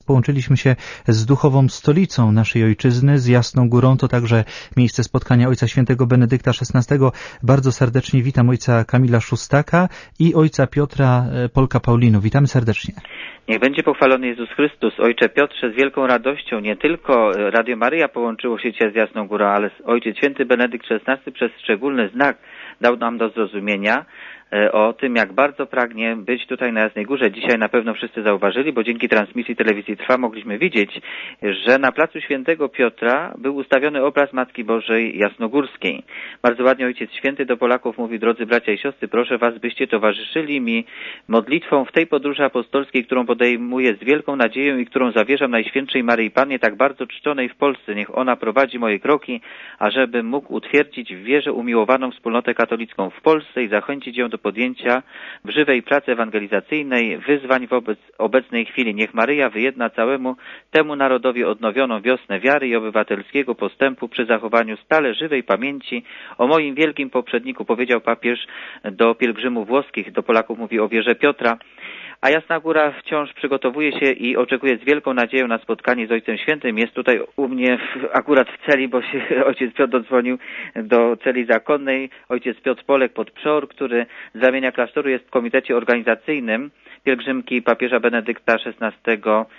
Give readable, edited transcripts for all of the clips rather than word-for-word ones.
Połączyliśmy się z duchową stolicą naszej ojczyzny, z Jasną Górą. To także miejsce spotkania Ojca Świętego Benedykta XVI. Bardzo serdecznie witam ojca Kamila Szóstaka i ojca Piotra Polka-Paulinu. Witamy serdecznie. Niech będzie pochwalony Jezus Chrystus. Ojcze Piotrze, z wielką radością nie tylko Radio Maryja połączyło się dzisiaj z Jasną Górą, ale Ojciec Święty Benedykt XVI przez szczególny znak dał nam do zrozumienia o tym, jak bardzo pragnie być tutaj na Jasnej Górze. Dzisiaj na pewno wszyscy zauważyli, bo dzięki transmisji telewizji Trwa mogliśmy widzieć, że na placu Świętego Piotra był ustawiony obraz Matki Bożej Jasnogórskiej. Bardzo ładnie Ojciec Święty do Polaków mówi: drodzy bracia i siostry, proszę was, byście towarzyszyli mi modlitwą w tej podróży apostolskiej, którą podejmuję z wielką nadzieją i którą zawierzam Najświętszej Maryi Pannie, tak bardzo czczonej w Polsce. Niech ona prowadzi moje kroki, ażebym mógł utwierdzić w wierze umiłowaną wspólnotę katolicką w Polsce i zachęcić ją do podjęcia w żywej pracy ewangelizacyjnej wyzwań wobec obecnej chwili. Niech Maryja wyjedna całemu temu narodowi odnowioną wiosnę wiary i obywatelskiego postępu przy zachowaniu stale żywej pamięci o moim wielkim poprzedniku, powiedział papież do pielgrzymów włoskich. Do Polaków mówi o wierze Piotra. A Jasna Góra wciąż przygotowuje się i oczekuje z wielką nadzieją na spotkanie z Ojcem Świętym. Jest tutaj u mnie akurat w celi, bo się ojciec Piotr dodzwonił do celi zakonnej. Ojciec Piotr Polek Podprzor, który z ramienia klasztoru jest w komitecie organizacyjnym pielgrzymki papieża Benedykta XVI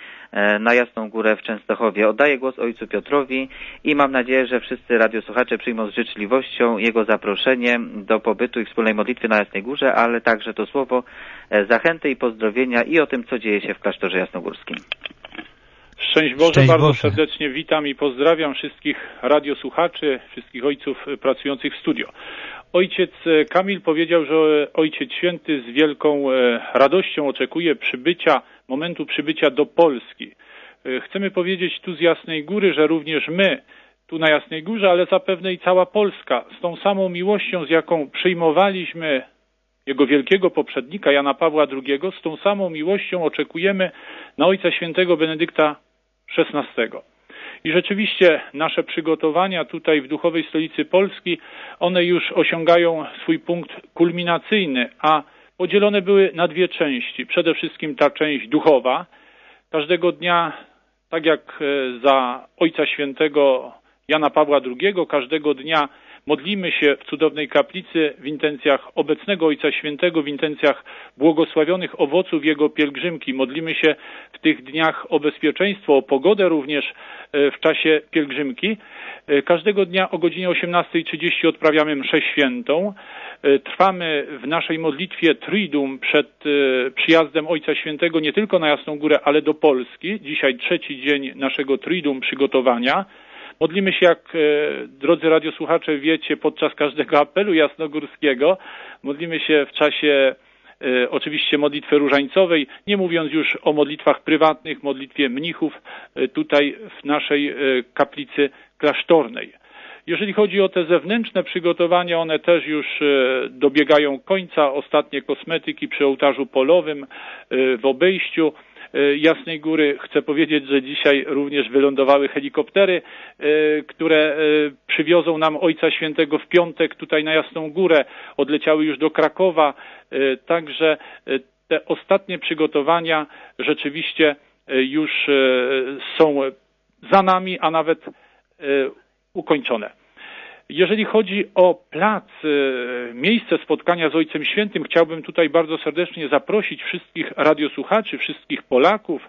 na Jasną Górę w Częstochowie. Oddaję głos ojcu Piotrowi i mam nadzieję, że wszyscy radiosłuchacze przyjmą z życzliwością jego zaproszenie do pobytu i wspólnej modlitwy na Jasnej Górze, ale także to słowo zachęty i pozdrowienia i o tym, co dzieje się w klasztorze jasnogórskim. Szczęść Boże, bardzo serdecznie witam i pozdrawiam wszystkich radiosłuchaczy, wszystkich ojców pracujących w studio. Ojciec Kamil powiedział, że Ojciec Święty z wielką radością oczekuje momentu przybycia do Polski. Chcemy powiedzieć tu z Jasnej Góry, że również my, tu na Jasnej Górze, ale zapewne i cała Polska, z tą samą miłością, z jaką przyjmowaliśmy jego wielkiego poprzednika, Jana Pawła II, z tą samą miłością oczekujemy na Ojca Świętego Benedykta XVI. I rzeczywiście nasze przygotowania tutaj w duchowej stolicy Polski, one już osiągają swój punkt kulminacyjny, a podzielone były na dwie części. Przede wszystkim ta część duchowa. Każdego dnia, tak jak za Ojca Świętego Jana Pawła II, każdego dnia modlimy się w cudownej kaplicy w intencjach obecnego Ojca Świętego, w intencjach błogosławionych owoców jego pielgrzymki. Modlimy się w tych dniach o bezpieczeństwo, o pogodę również w czasie pielgrzymki. Każdego dnia o godzinie 18:30 odprawiamy mszę świętą. Trwamy w naszej modlitwie Triduum przed przyjazdem Ojca Świętego nie tylko na Jasną Górę, ale do Polski. Dzisiaj trzeci dzień naszego Triduum przygotowania. Modlimy się, jak drodzy radiosłuchacze wiecie, podczas każdego apelu jasnogórskiego. Modlimy się w czasie oczywiście modlitwy różańcowej, nie mówiąc już o modlitwach prywatnych, modlitwie mnichów tutaj w naszej kaplicy klasztornej. Jeżeli chodzi o te zewnętrzne przygotowania, one też już dobiegają końca. Ostatnie kosmetyki przy ołtarzu polowym w obejściu Jasnej Góry. Chcę powiedzieć, że dzisiaj również wylądowały helikoptery, które przywiozą nam Ojca Świętego w piątek tutaj na Jasną Górę. Odleciały już do Krakowa. Także te ostatnie przygotowania rzeczywiście już są za nami, a nawet ukończone. Jeżeli chodzi o plac, miejsce spotkania z Ojcem Świętym, chciałbym tutaj bardzo serdecznie zaprosić wszystkich radiosłuchaczy, wszystkich Polaków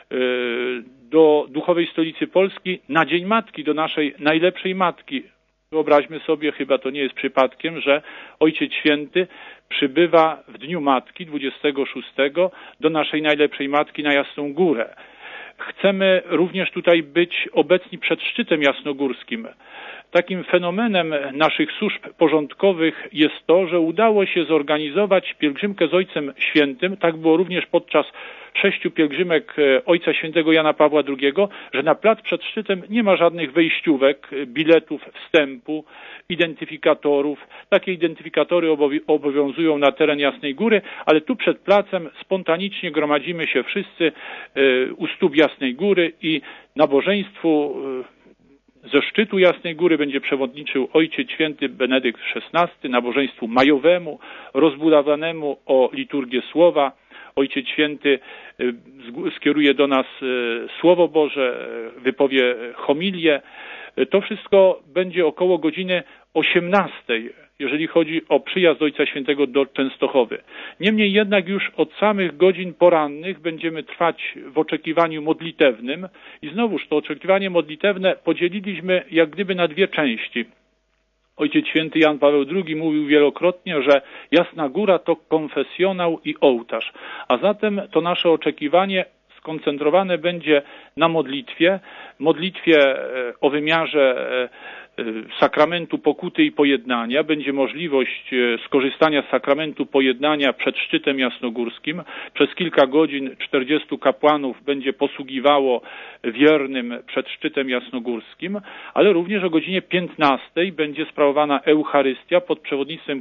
do duchowej stolicy Polski na Dzień Matki, do naszej najlepszej Matki. Wyobraźmy sobie, chyba to nie jest przypadkiem, że Ojciec Święty przybywa w Dniu Matki 26 do naszej najlepszej Matki na Jasną Górę. Chcemy również tutaj być obecni przed szczytem jasnogórskim. Takim fenomenem naszych służb porządkowych jest to, że udało się zorganizować pielgrzymkę z Ojcem Świętym. Tak było również podczas 6 pielgrzymek Ojca Świętego Jana Pawła II, że na plac przed szczytem nie ma żadnych wejściówek, biletów wstępu, identyfikatorów. Takie identyfikatory obowiązują na teren Jasnej Góry, ale tu przed placem spontanicznie gromadzimy się wszyscy u stóp Jasnej Góry i nabożeństwu ze szczytu Jasnej Góry będzie przewodniczył Ojciec Święty Benedykt XVI, nabożeństwu majowemu, rozbudowanemu o liturgię słowa, Ojciec Święty skieruje do nas Słowo Boże, wypowie homilię. To wszystko będzie około godziny 18, jeżeli chodzi o przyjazd Ojca Świętego do Częstochowy. Niemniej jednak już od samych godzin porannych będziemy trwać w oczekiwaniu modlitewnym i znowuż to oczekiwanie modlitewne podzieliliśmy jak gdyby na dwie części. Ojciec Święty Jan Paweł II mówił wielokrotnie, że Jasna Góra to konfesjonał i ołtarz, a zatem to nasze oczekiwanie skoncentrowane będzie na modlitwie o wymiarze sakramentu pokuty i pojednania. Będzie możliwość skorzystania z sakramentu pojednania przed szczytem jasnogórskim. Przez kilka godzin 40 kapłanów będzie posługiwało wiernym przed szczytem jasnogórskim, ale również o godzinie 15 będzie sprawowana Eucharystia pod przewodnictwem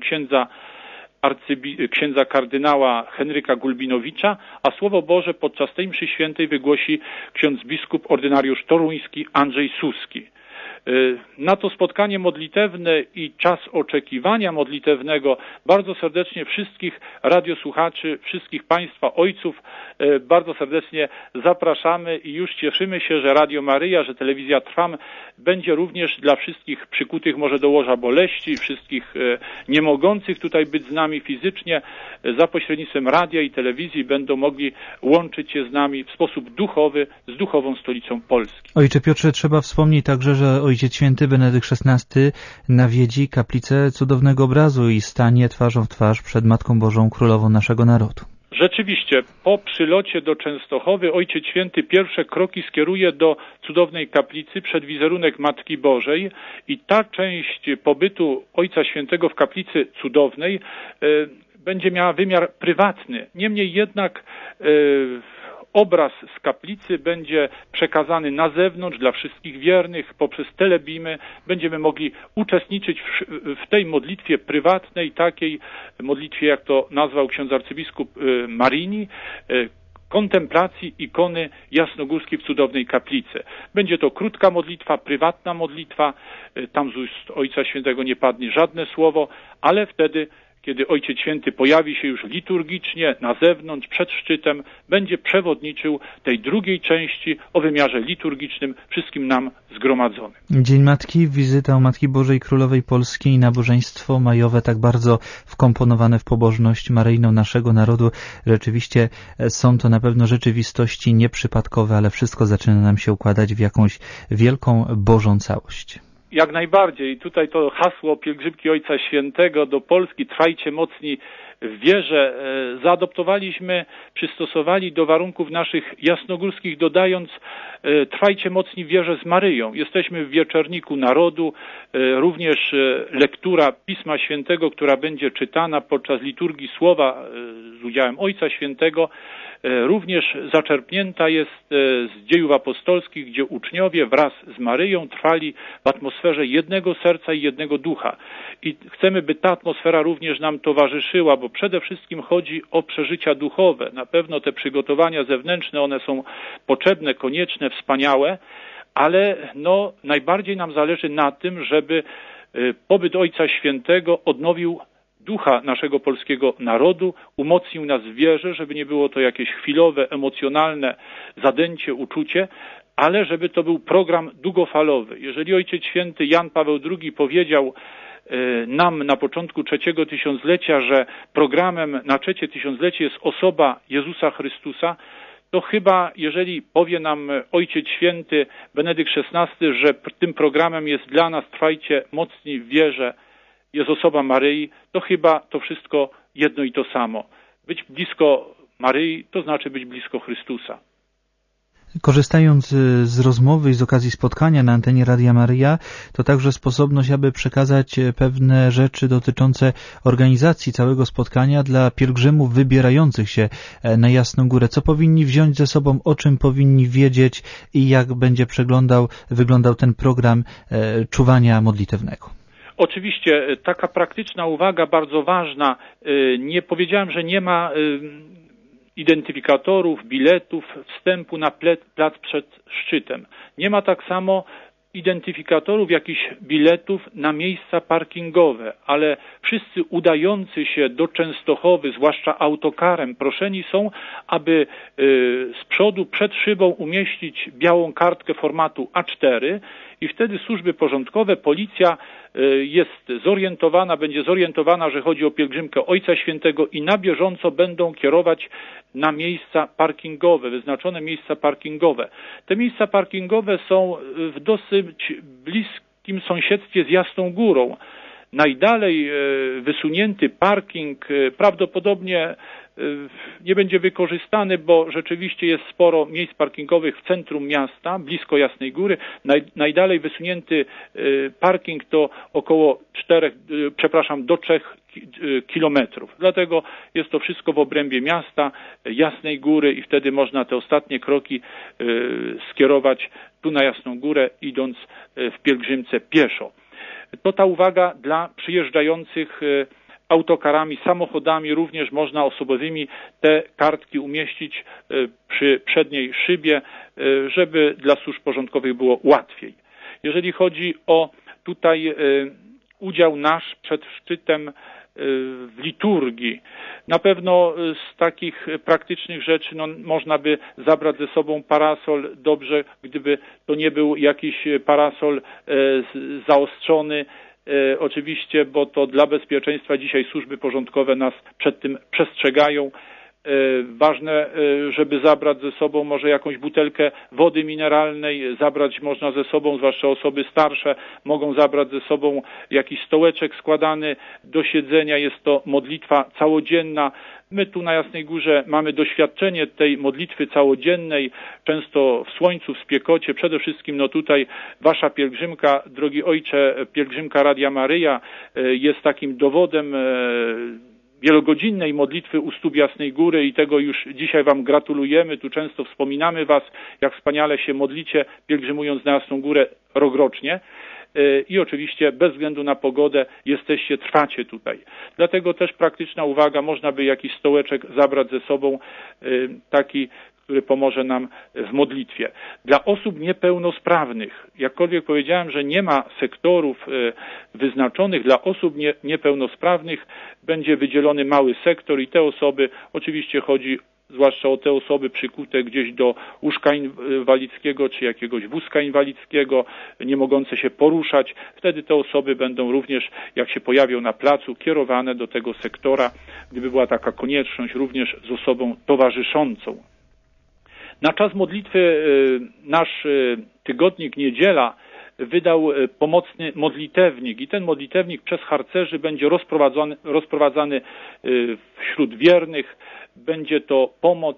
księdza kardynała Henryka Gulbinowicza, a Słowo Boże podczas tej mszy świętej wygłosi ksiądz biskup ordynariusz toruński Andrzej Suski. Na to spotkanie modlitewne i czas oczekiwania modlitewnego bardzo serdecznie wszystkich radiosłuchaczy, wszystkich Państwa ojców bardzo serdecznie zapraszamy i już cieszymy się, że Radio Maryja, że Telewizja Trwam będzie również dla wszystkich przykutych może do łoża boleści, wszystkich nie mogących tutaj być z nami fizycznie, za pośrednictwem radia i telewizji będą mogli łączyć się z nami w sposób duchowy z duchową stolicą Polski. Ojcze Piotrze, trzeba wspomnieć także, że Ojciec Święty Benedykt XVI nawiedzi kaplicę Cudownego Obrazu i stanie twarzą w twarz przed Matką Bożą, Królową naszego narodu. Rzeczywiście, po przylocie do Częstochowy Ojciec Święty pierwsze kroki skieruje do Cudownej Kaplicy przed wizerunek Matki Bożej i ta część pobytu Ojca Świętego w Kaplicy Cudownej będzie miała wymiar prywatny. Niemniej jednak obraz z kaplicy będzie przekazany na zewnątrz dla wszystkich wiernych poprzez telebimy. Będziemy mogli uczestniczyć w tej modlitwie prywatnej, takiej modlitwie, jak to nazwał ksiądz arcybiskup Marini, kontemplacji ikony jasnogórskiej w Cudownej Kaplicy. Będzie to krótka modlitwa, prywatna modlitwa, tam z ust Ojca Świętego nie padnie żadne słowo, ale wtedy, kiedy Ojciec Święty pojawi się już liturgicznie na zewnątrz, przed szczytem, będzie przewodniczył tej drugiej części o wymiarze liturgicznym wszystkim nam zgromadzonym. Dzień Matki, wizyta u Matki Bożej Królowej Polski i nabożeństwo majowe tak bardzo wkomponowane w pobożność maryjną naszego narodu. Rzeczywiście są to na pewno rzeczywistości nieprzypadkowe, ale wszystko zaczyna nam się układać w jakąś wielką Bożą całość. Jak najbardziej. Tutaj to hasło pielgrzymki Ojca Świętego do Polski, trwajcie mocni w wierze, zaadoptowaliśmy, przystosowali do warunków naszych jasnogórskich, dodając trwajcie mocni w wierze z Maryją. Jesteśmy w Wieczorniku Narodu, również lektura Pisma Świętego, która będzie czytana podczas liturgii Słowa z udziałem Ojca Świętego, również zaczerpnięta jest z Dziejów Apostolskich, gdzie uczniowie wraz z Maryją trwali w atmosferze jednego serca i jednego ducha. I chcemy, by ta atmosfera również nam towarzyszyła, bo przede wszystkim chodzi o przeżycia duchowe. Na pewno te przygotowania zewnętrzne, one są potrzebne, konieczne, wspaniałe, ale najbardziej nam zależy na tym, żeby pobyt Ojca Świętego odnowił ducha naszego polskiego narodu, umocnił nas w wierze, żeby nie było to jakieś chwilowe, emocjonalne zadęcie, uczucie, ale żeby to był program długofalowy. Jeżeli Ojciec Święty Jan Paweł II powiedział nam na początku trzeciego tysiąclecia, że programem na trzecie tysiąclecie jest osoba Jezusa Chrystusa, to chyba, jeżeli powie nam Ojciec Święty Benedykt XVI, że tym programem jest dla nas trwajcie mocni w wierze, jest osoba Maryi, to chyba to wszystko jedno i to samo. Być blisko Maryi, to znaczy być blisko Chrystusa. Korzystając z rozmowy i z okazji spotkania na antenie Radia Maryja, to także sposobność, aby przekazać pewne rzeczy dotyczące organizacji całego spotkania dla pielgrzymów wybierających się na Jasną Górę. Co powinni wziąć ze sobą, o czym powinni wiedzieć i jak będzie wyglądał ten program czuwania modlitewnego. Oczywiście taka praktyczna uwaga, bardzo ważna. Nie powiedziałem, że nie ma identyfikatorów, biletów, wstępu na plac przed szczytem. Nie ma tak samo identyfikatorów, jakichś biletów na miejsca parkingowe, ale wszyscy udający się do Częstochowy, zwłaszcza autokarem, proszeni są, aby z przodu przed szybą umieścić białą kartkę formatu A4 i wtedy służby porządkowe, policja będzie zorientowana, że chodzi o pielgrzymkę Ojca Świętego i na bieżąco będą kierować na miejsca parkingowe, wyznaczone miejsca parkingowe. Te miejsca parkingowe są w dosyć bliskim sąsiedztwie z Jasną Górą. Najdalej wysunięty parking prawdopodobnie nie będzie wykorzystany, bo rzeczywiście jest sporo miejsc parkingowych w centrum miasta, blisko Jasnej Góry. Najdalej wysunięty parking to około 3 kilometrów. Dlatego jest to wszystko w obrębie miasta, Jasnej Góry i wtedy można te ostatnie kroki skierować tu na Jasną Górę, idąc w pielgrzymce pieszo. To ta uwaga dla przyjeżdżających autokarami, samochodami, również można osobowymi te kartki umieścić przy przedniej szybie, żeby dla służb porządkowych było łatwiej. Jeżeli chodzi o tutaj udział nasz przed szczytem w liturgii, na pewno z takich praktycznych rzeczy można by zabrać ze sobą parasol. Dobrze, gdyby to nie był jakiś parasol zaostrzony, oczywiście, bo to dla bezpieczeństwa dzisiaj służby porządkowe nas przed tym przestrzegają. Ważne, żeby zabrać ze sobą może jakąś butelkę wody mineralnej, zabrać można ze sobą, zwłaszcza osoby starsze, mogą zabrać ze sobą jakiś stołeczek składany do siedzenia, jest to modlitwa całodzienna. My tu na Jasnej Górze mamy doświadczenie tej modlitwy całodziennej, często w słońcu, w spiekocie. Przede wszystkim tutaj wasza pielgrzymka, drogi ojcze, pielgrzymka Radia Maryja jest takim dowodem wielogodzinnej modlitwy u stóp Jasnej Góry i tego już dzisiaj wam gratulujemy. Tu często wspominamy was, jak wspaniale się modlicie, pielgrzymując na Jasną Górę rokrocznie. I oczywiście bez względu na pogodę trwacie tutaj. Dlatego też praktyczna uwaga, można by jakiś stołeczek zabrać ze sobą, taki, który pomoże nam w modlitwie. Dla osób niepełnosprawnych, jakkolwiek powiedziałem, że nie ma sektorów wyznaczonych, dla osób niepełnosprawnych będzie wydzielony mały sektor i te osoby, oczywiście chodzi zwłaszcza o te osoby przykute gdzieś do łóżka inwalidzkiego czy jakiegoś wózka inwalidzkiego, nie mogące się poruszać. Wtedy te osoby będą również, jak się pojawią na placu, kierowane do tego sektora, gdyby była taka konieczność, również z osobą towarzyszącą. Na czas modlitwy nasz tygodnik Niedziela wydał pomocny modlitewnik i ten modlitewnik przez harcerzy będzie rozprowadzany wśród wiernych. Będzie to pomoc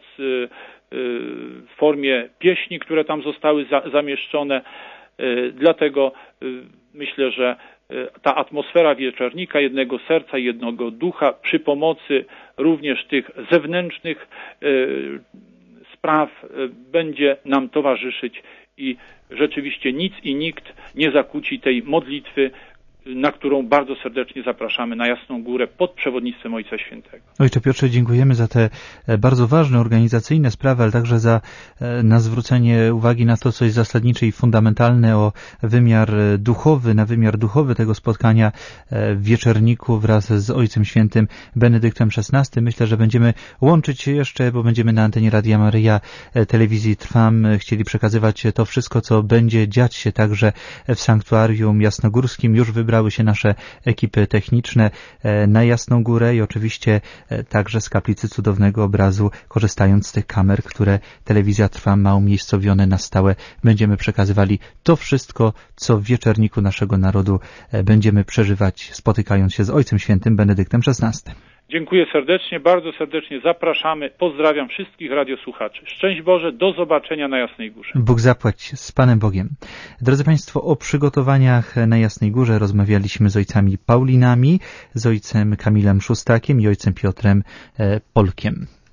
w formie pieśni, które tam zostały zamieszczone. Dlatego myślę, że ta atmosfera wieczornika, jednego serca, jednego ducha, przy pomocy również tych zewnętrznych spraw będzie nam towarzyszyć i rzeczywiście nic i nikt nie zakłóci tej modlitwy, na którą bardzo serdecznie zapraszamy na Jasną Górę pod przewodnictwem Ojca Świętego. Ojcze Piotrze, dziękujemy za te bardzo ważne organizacyjne sprawy, ale także na zwrócenie uwagi na to, co jest zasadnicze i fundamentalne, o wymiar duchowy tego spotkania w Wieczerniku wraz z Ojcem Świętym Benedyktem XVI. Myślę, że będziemy łączyć się jeszcze, bo będziemy na antenie Radia Maryja, telewizji Trwam chcieli przekazywać to wszystko, co będzie dziać się także w sanktuarium jasnogórskim. Już wybrały się nasze ekipy techniczne na Jasną Górę i oczywiście także z kaplicy Cudownego Obrazu, korzystając z tych kamer, które telewizja Trwam ma umiejscowione na stałe. Będziemy przekazywali to wszystko, co w Wieczerniku naszego narodu będziemy przeżywać, spotykając się z Ojcem Świętym Benedyktem XVI. Dziękuję serdecznie, bardzo serdecznie zapraszamy. Pozdrawiam wszystkich radiosłuchaczy. Szczęść Boże, do zobaczenia na Jasnej Górze. Bóg zapłać, z Panem Bogiem. Drodzy Państwo, o przygotowaniach na Jasnej Górze rozmawialiśmy z ojcami Paulinami, z ojcem Kamilem Szustakiem i ojcem Piotrem Polkiem.